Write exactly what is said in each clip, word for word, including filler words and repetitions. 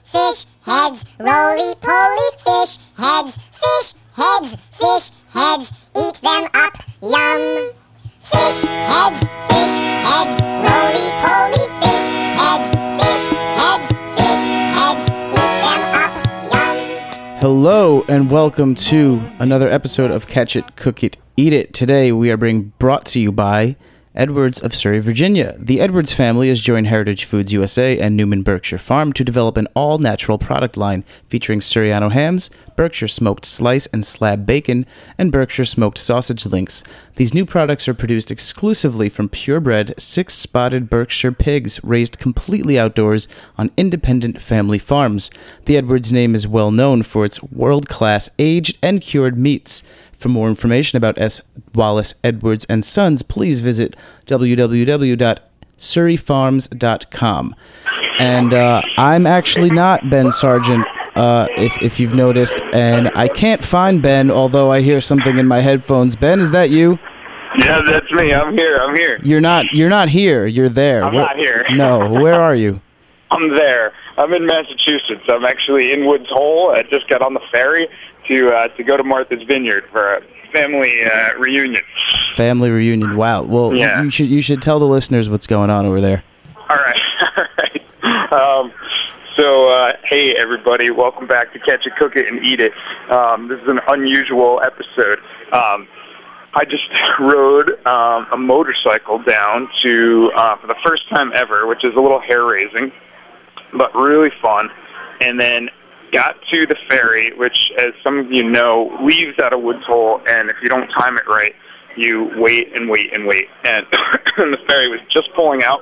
fish heads, roly-poly fish heads, fish heads, fish heads, eat them up, yum. Fish heads, fish heads, roly-poly fish heads, fish heads, fish heads, eat them up, yum. Hello and welcome to another episode of Catch It, Cook It, Eat It. Today we are being brought to you by Edwards of Surrey, Virginia. The Edwards family has joined Heritage Foods U S A and Newman Berkshire Farm to develop an all-natural product line featuring Suriano hams, Berkshire smoked slice and slab bacon, and Berkshire smoked sausage links. These new products are produced exclusively from purebred, six-spotted Berkshire pigs raised completely outdoors on independent family farms. The Edwards name is well known for its world-class aged and cured meats. For more information about S. Wallace Edwards and Sons, please visit w w w dot surrey farms dot com. And uh, I'm actually not Ben Sargent, uh, if if you've noticed, and I can't find Ben, although I hear something in my headphones. Ben, is that you? Yeah, that's me. I'm here. I'm here. You're not. You're not here. You're there. I'm Where, not here. No. Where are you? I'm there. I'm in Massachusetts. I'm actually in Woods Hole. I just got on the ferry to uh, to go to Martha's Vineyard for a family uh, reunion. Family reunion. Wow. Well, yeah. you should you should tell the listeners what's going on over there. All right. All right. Um, so, uh, hey, everybody. Welcome back to Catch It, Cook It, and Eat It. Um, this is an unusual episode. Um, I just rode um, a motorcycle down to, uh, for the first time ever, which is a little hair-raising, but really fun. And then got to the ferry, which, as some of you know, leaves out of Woods Hole, and if you don't time it right, you wait and wait and wait. And the ferry was just pulling out,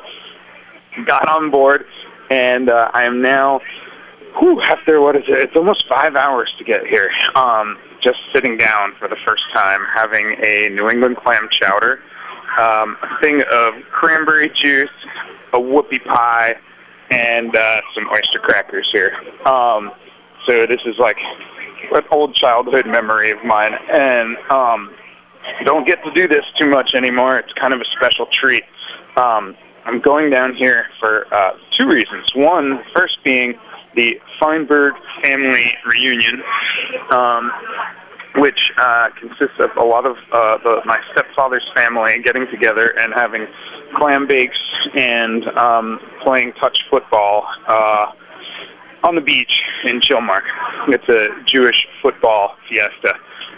got on board, and uh, I am now, whew, after, what is it, it's almost five hours to get here, um, just sitting down for the first time, having a New England clam chowder, um, a thing of cranberry juice, a whoopie pie, and uh, some oyster crackers here. Um, so this is like an old childhood memory of mine, and um, don't get to do this too much anymore. It's kind of a special treat. Um, I'm going down here for uh, two reasons. One, first being the Feinberg family reunion, um, which uh, consists of a lot of uh, the, my stepfather's family getting together and having clam bakes and um, playing touch football uh, on the beach in Chilmark. It's a Jewish football fiesta,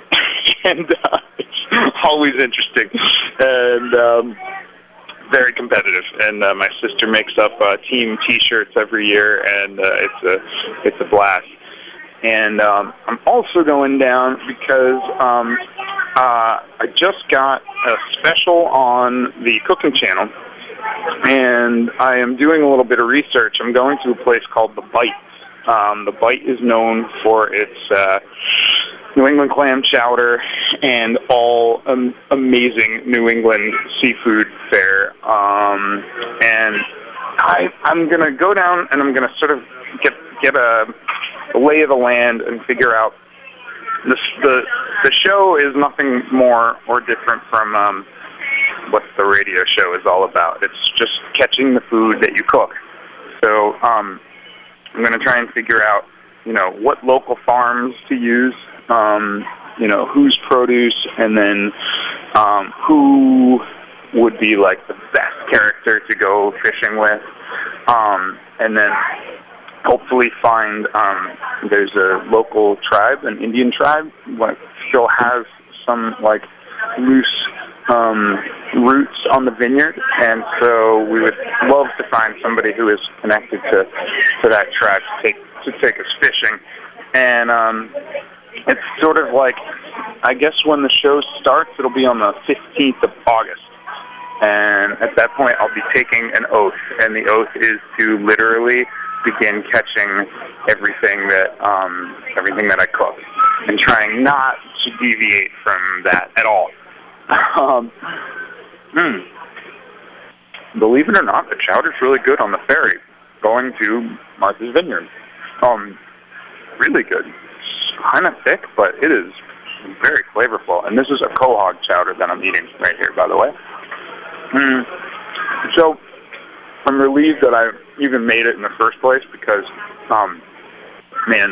and uh, it's always interesting and um, very competitive. And uh, my sister makes up uh, team T-shirts every year, and uh, it's a it's a blast. And um, I'm also going down because um, uh, I just got a special on the cooking channel, and I am doing a little bit of research. I'm going to a place called The Bite. Um, the Bite is known for its uh, New England clam chowder and all um, amazing New England seafood fare. Um, and I, I'm going to go down and I'm going to sort of get get a, a lay of the land and figure out this, the the show is nothing more or different from um, what the radio show is all about. It's just catching the food that you cook. So um, I'm going to try and figure out, you know, what local farms to use, um, you know, whose produce, and then um, who would be like the best character to go fishing with, um, and then hopefully find um, there's a local tribe, an Indian tribe, like still has some like loose um, roots on the vineyard, and so we would love to find somebody who is connected to to that tribe to take to take us fishing. And um, it's sort of like, I guess when the show starts, it'll be on the fifteenth of August. And at that point, I'll be taking an oath, and the oath is to literally begin catching everything that um, everything that I cook, and trying not to deviate from that at all. Um, hmm. Believe it or not, the chowder's really good on the ferry going to Martha's Vineyard. Um, really good. It's kind of thick, but it is very flavorful. And this is a quahog chowder that I'm eating right here, by the way. Mm. So I'm relieved that I even made it in the first place, because um, man,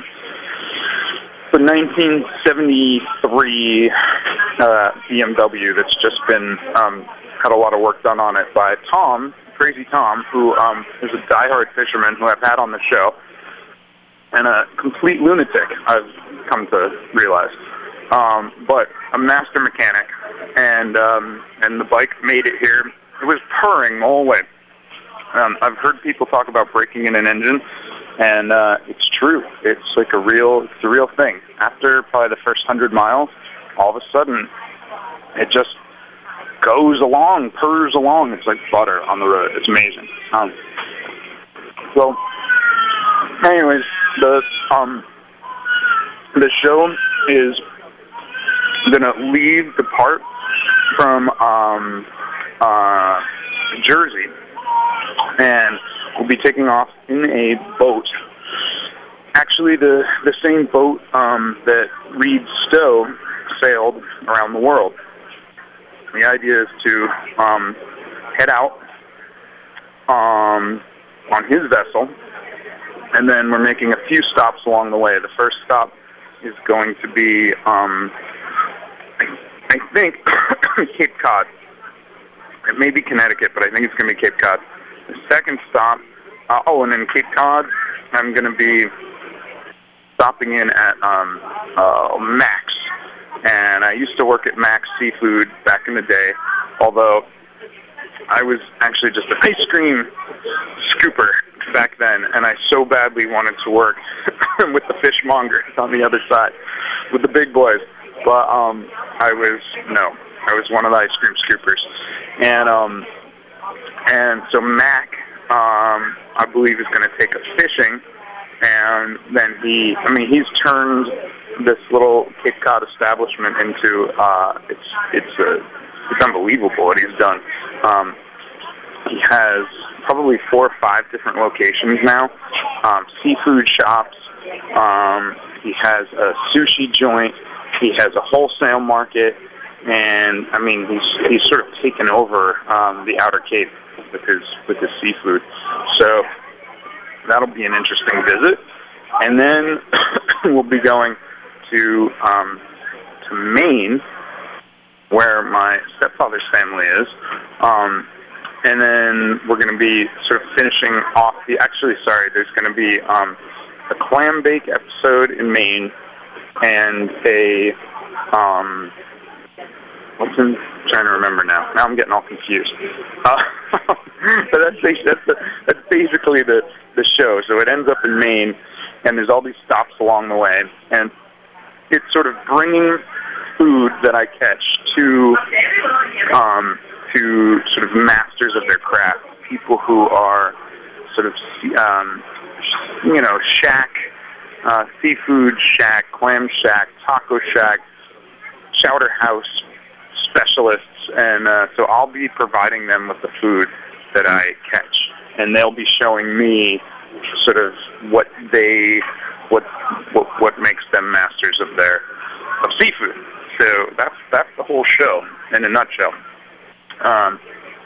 the nineteen seventy-three uh, B M W that's just been um, had a lot of work done on it by Tom, Crazy Tom, who um, is a diehard fisherman who I've had on the show, and a complete lunatic, I've come to realize. Um, but a master mechanic, and um, and the bike made it here. It was purring the whole way. Um, I've heard people talk about breaking in an engine, and uh, it's true. It's like a real, it's a real thing. After probably the first hundred miles, all of a sudden, it just goes along, purrs along. It's like butter on the road. It's amazing. Um, so, anyways, the um, the show is gonna leave, depart from um, uh, Jersey, and we'll be taking off in a boat. Actually, the the same boat um, that Reed Stowe sailed around the world. The idea is to um, head out um, on his vessel, and then we're making a few stops along the way. The first stop is going to be, um, I think, Cape Cod. It may be Connecticut, but I think it's going to be Cape Cod. The second stop, uh, oh, and in Cape Cod, I'm going to be stopping in at um, uh, Max. And I used to work at Max Seafood back in the day, although I was actually just an ice cream scooper back then, and I so badly wanted to work with the fishmongers on the other side, with the big boys. But um, I was, no, I was one of the ice cream scoopers. And um, and so Mac, um, I believe, is going to take us fishing, and then he, I mean, he's turned this little Cape Cod establishment into, uh, it's, it's, uh, it's unbelievable what he's done. Um, he has probably four or five different locations now, um, seafood shops, um, he has a sushi joint, he has a wholesale market, and I mean, he's he's sort of taken over um, the Outer Cape with his with his seafood. So that'll be an interesting visit. And then we'll be going to um, to Maine, where my stepfather's family is. Um, and then we're going to be sort of finishing off the. Actually, sorry, there's going to be um, a clam bake episode in Maine and a. Um, What's in, I'm trying to remember now. Now I'm getting all confused. Uh, but that's that's, the, that's basically the, the show. So it ends up in Maine, and there's all these stops along the way, and it's sort of bringing food that I catch to um, to sort of masters of their craft, people who are sort of um, you know shack, uh, seafood shack, clam shack, taco shack, chowder house specialists, and uh, so I'll be providing them with the food that I catch, and they'll be showing me sort of what they, what what, what makes them masters of their of seafood. So that's that's the whole show in a nutshell. Um,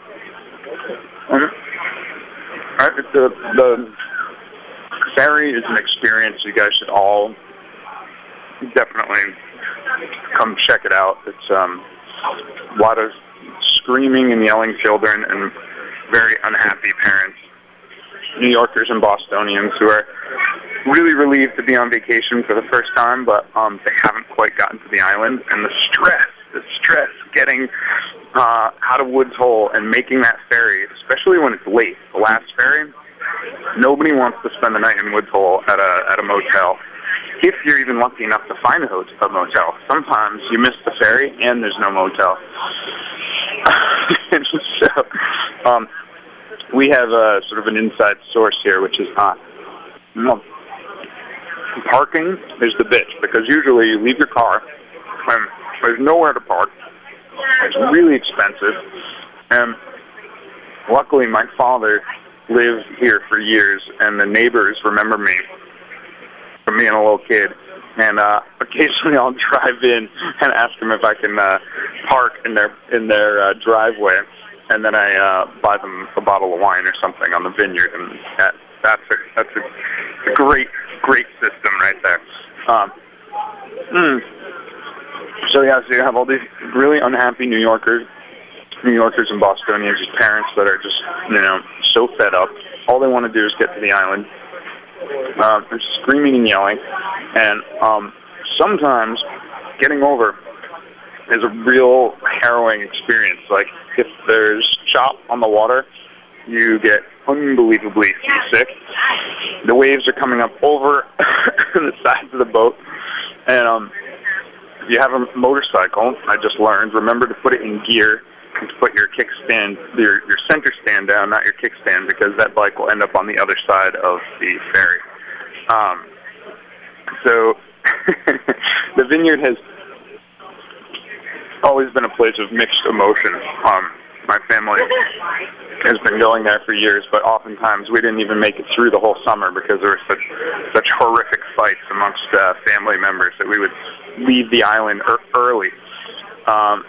right, the the ferry is an experience you guys should all definitely come check it out. It's um. a lot of screaming and yelling children and very unhappy parents, New Yorkers and Bostonians who are really relieved to be on vacation for the first time, but um, they haven't quite gotten to the island. And the stress, the stress getting uh, out of Woods Hole and making that ferry, especially when it's late. The last ferry, nobody wants to spend the night in Woods Hole at a at a motel. If you're even lucky enough to find a, hotel, a motel. Sometimes you miss the ferry and there's no motel. so, um, we have a, sort of an inside source here, which is uh, you know, parking is the bitch, because usually you leave your car and there's nowhere to park. It's really expensive. And luckily my father lived here for years, and the neighbors remember me from being a little kid, and uh, occasionally I'll drive in and ask them if I can uh, park in their in their uh, driveway, and then I uh, buy them a bottle of wine or something on the vineyard, and that that's a that's a a great, great system right there. Um, mm. So yeah, so you have all these really unhappy New Yorkers, New Yorkers and Bostonians, just parents that are just, you know, so fed up. All they want to do is get to the island. Uh, they're screaming and yelling, and um, sometimes getting over is a real harrowing experience. Like, if there's chop on the water, you get unbelievably seasick. The waves are coming up over the sides of the boat, and um, if you have a motorcycle, I just learned, remember to put it in gear and to put your kickstand, your your center stand down, not your kickstand, because that bike will end up on the other side of the ferry. Um, so the vineyard has always been a place of mixed emotion. Um, my family has been going there for years, but oftentimes we didn't even make it through the whole summer because there were such such horrific fights amongst uh, family members that we would leave the island er- early. Um,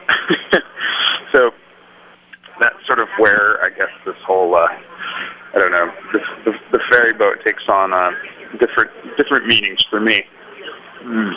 so that's sort of where I guess this whole uh, I don't know this, the, the ferry boat takes on uh, different different meanings for me, mm.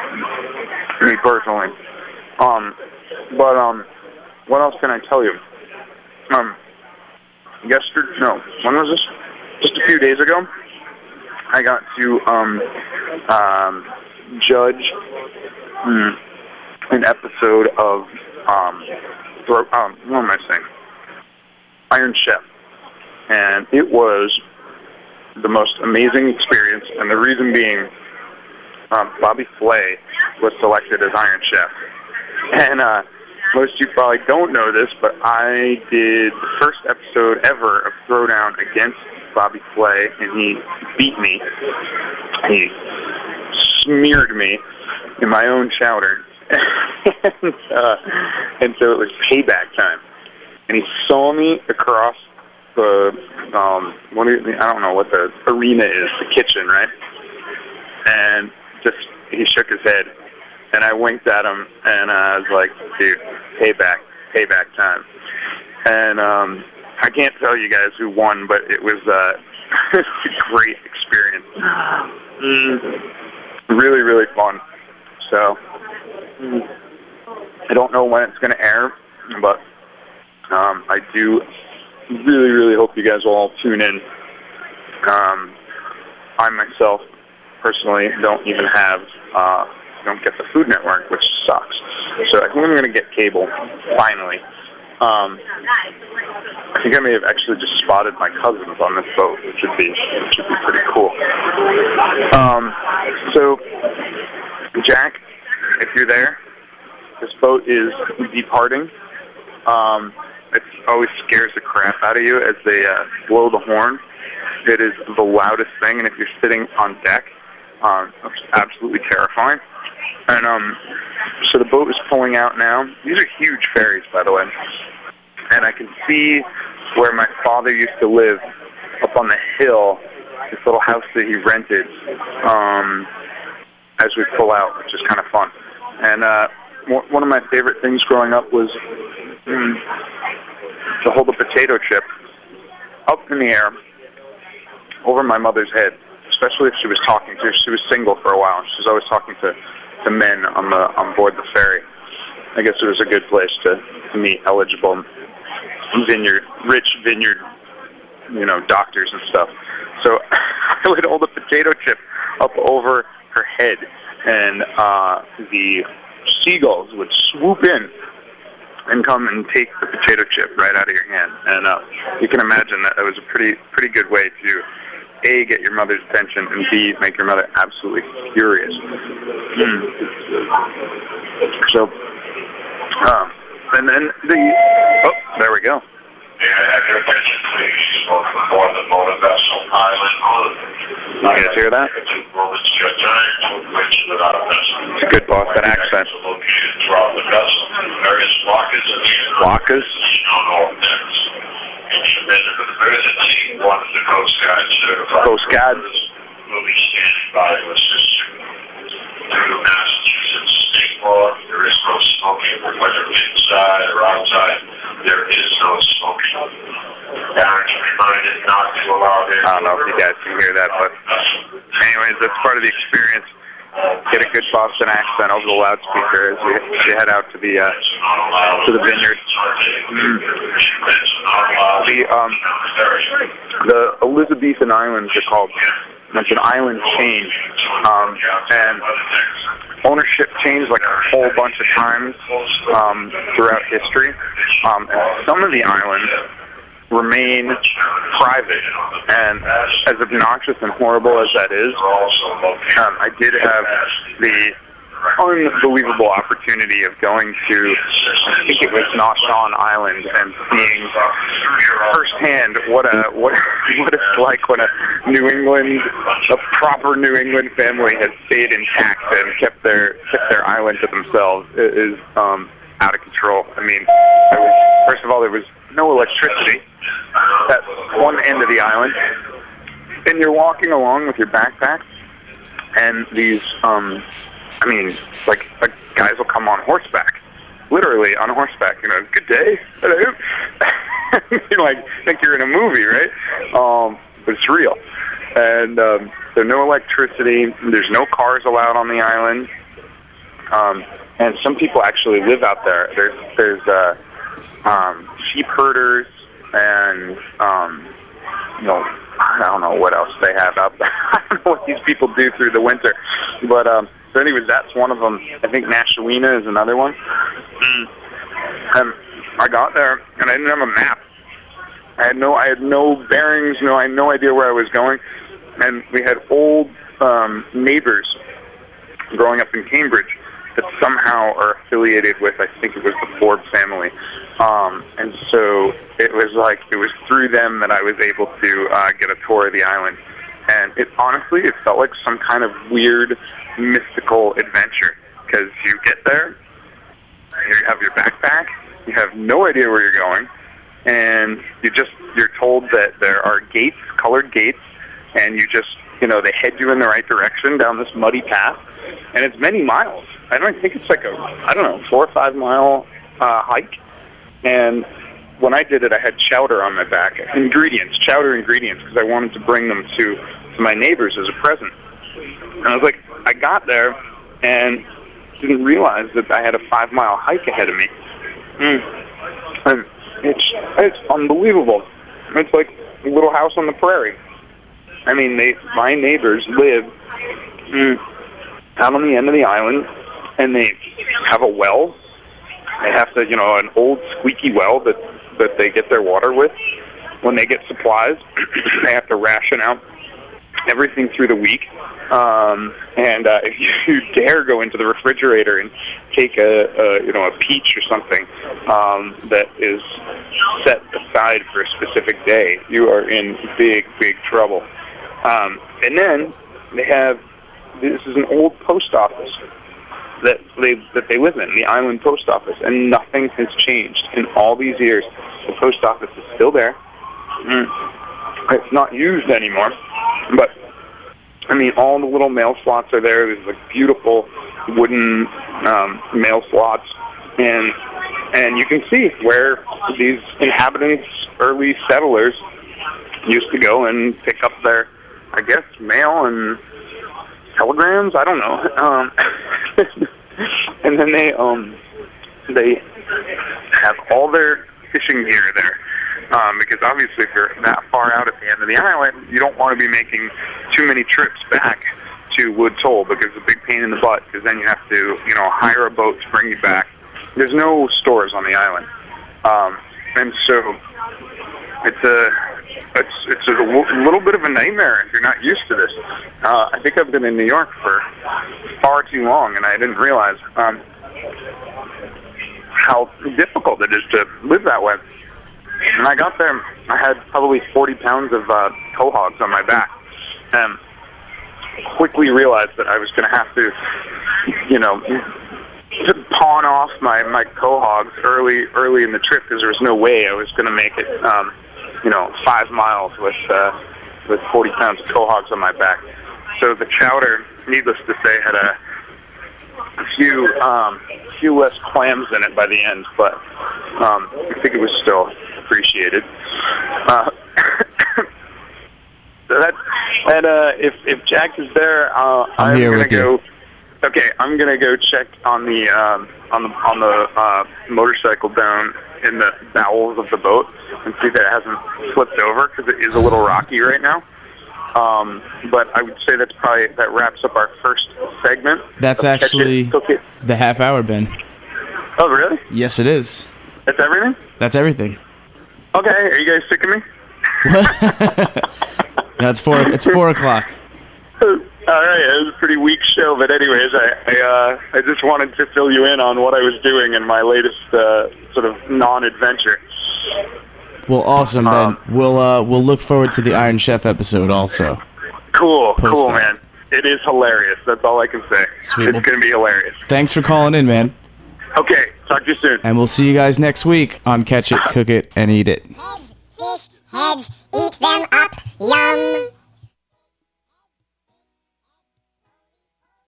me personally. Um, but um, what else can I tell you? Um, yesterday, no, when was this? Just a few days ago, I got to um, um, judge mm, an episode of um, thro- um, what am I saying? Iron Chef, and it was the most amazing experience. And the reason being, um, Bobby Flay was selected as Iron Chef. And uh, most of you probably don't know this, but I did the first episode ever of Throwdown against Bobby Flay, and he beat me. He smeared me in my own chowder. and, uh, and so it was payback time. And he saw me across the, um, what do you, I don't know what the arena is, the kitchen, right? And just, he shook his head. And I winked at him, and I was like, dude, payback, payback time. And um, I can't tell you guys who won, but it was uh, a great experience. Mm, really, really fun. So mm, I don't know when it's going to air, but um, I do really, really hope you guys will all tune in. Um, I myself, personally, don't even have... Uh, don't get the Food Network, which sucks. So I think I'm going to get cable, finally. Um, I think I may have actually just spotted my cousins on this boat, which would be, which would be pretty cool. Um, so, Jack, if you're there, this boat is departing. Um, it always scares the crap out of you as they uh, blow the horn. It is the loudest thing, and if you're sitting on deck, um, it's absolutely terrifying. And um, so the boat is pulling out now. These are huge ferries, by the way. And I can see where my father used to live up on the hill, this little house that he rented, um, as we pull out, which is kind of fun. And uh, one of my favorite things growing up was mm, to hold a potato chip up in the air over my mother's head, especially if she was talking to her. She was single for a while. She was always talking to to men on the on board the ferry. I guess it was a good place to, to meet eligible vineyard, rich vineyard, you know, doctors and stuff. So I would hold a potato chip up over her head, and uh, the seagulls would swoop in and come and take the potato chip right out of your hand. And uh, you can imagine that it was a pretty pretty good way to A, get your mother's attention, and B, make your mother absolutely furious. Mm. So, um, and then the, oh, there we go. May I have your attention, please, welcome aboard the Motor Vessel Island Holiday. You guys hear that? It's your time to mention without a vessel. It's a good Boston accent. Located throughout the vessel, various lockers and Lockers? on all decks. Each member of the emergency, one of the Coast Guard certified Coast Guards will be standing by to assist you. Due to Massachusetts state law, there is no smoking, whether inside or outside. There is no I don't know if you guys can hear that, but anyways, that's part of the experience. Get a good Boston accent over the loudspeaker as we, we head out to the uh, to the vineyard. Mm. The um the Elizabethan Islands are called. It's an island chain, um, and ownership changed like a whole bunch of times um, throughout history. Um, and some of the islands remain private, and as obnoxious and horrible as that is, um, I did have the unbelievable opportunity of going to, I think it was Nassau Island, and seeing firsthand what a what what it's like when a New England, a proper New England family has stayed intact and kept their kept their island to themselves. It is um, out of control. I mean, I was, first of all, there was no electricity at one end of the island, and you're walking along with your backpack, and these, um, I mean, like, uh, guys will come on horseback, literally on horseback, you know, good day, hello. You like, think you're in a movie, right? Um, but it's real. And um, there's no electricity, there's no cars allowed on the island, um, and some people actually live out there. There's, there's uh, um, sheep herders, and, um, you know, I don't know what else they have out there. I don't know what these people do through the winter. But, um, so anyways, that's one of them. I think Nashawina is another one. Mm. And I got there, and I didn't have a map. I had no, I had no bearings, no, I had no idea where I was going. And we had old um, neighbors growing up in Cambridge that somehow are affiliated with, I think it was the Ford family. Um, and so it was like, it was through them that I was able to uh, get a tour of the island. And it honestly, it felt like some kind of weird, mystical adventure. Because you get there, you have your backpack, you have no idea where you're going, and you just, you're told that there are gates, colored gates, and you just, you know, they head you in the right direction down this muddy path, and it's many miles. I don't think it's like a, I don't know, four or five mile uh, hike. And when I did it, I had chowder on my back, ingredients, chowder ingredients, because I wanted to bring them to, to my neighbors as a present. And I was like, I got there and didn't realize that I had a five mile hike ahead of me. Mm. And it's, it's unbelievable. It's like a little house on the prairie. I mean, they, my neighbors live mm, out on the end of the island, and they have a well. They have to, you know, an old squeaky well that, that they get their water with. When they get supplies, they have to ration out everything through the week. Um, and uh, if you dare go into the refrigerator and take a, a you know, a peach or something um, that is set aside for a specific day, you are in big, big trouble. Um, and then they have, this is an old post office that they that they live in, the island post office, and nothing has changed in all these years. The post office is still there. Mm. It's not used anymore, but I mean, all the little mail slots are there. There's like beautiful wooden um, mail slots, and and you can see where these inhabitants, early settlers, used to go and pick up their, I guess, mail and telegrams. I don't know. Um, and then they um they have all their fishing gear there. Um, because obviously if you're that far out at the end of the island, you don't want to be making too many trips back to Wood Toll, because it's a big pain in the butt, because then you have to, you know, hire a boat to bring you back. There's no stores on the island. Um, and so it's a, it's, it's a w- little bit of a nightmare if you're not used to this. Uh, I think I've been in New York for far too long, and I didn't realize um, how difficult it is to live that way. When I got there, I had probably forty pounds of uh, quahogs on my back, and quickly realized that I was going to have to, you know, to pawn off my, my quahogs early early in the trip, because there was no way I was going to make it, um, you know, five miles with uh, with forty pounds of quahogs on my back. So the chowder, needless to say, had a, a few um, few less clams in it by the end, but um, I think it was still appreciated. Uh, so that, and uh, if if Jack is there, uh, I'm I'm here gonna with you. go. Okay, I'm gonna go check on the um, on the on the uh, motorcycle down in the bowels of the boat and see that it hasn't flipped over because it is a little rocky right now. Um, but I would say that's probably that wraps up our first segment. That's of Catch It, actually Cook It. the half hour, Ben. Oh, really? Yes, it is. That's everything? That's everything. Okay, are you guys sick of me? No, it's four. It's four o'clock. All right, it was a pretty weak show, but anyways, I I, uh, I just wanted to fill you in on what I was doing in my latest uh, sort of non-adventure. Well, awesome, Ben. Um, we'll uh, we'll look forward to the Iron Chef episode also. Cool, Post cool, that. man. It is hilarious. That's all I can say. Sweet. It's going to be hilarious. Thanks for calling in, man. Okay, talk to you soon. And we'll see you guys next week on Catch It, Cook It, and Eat It. Heads, fish, heads, eat them up, yum.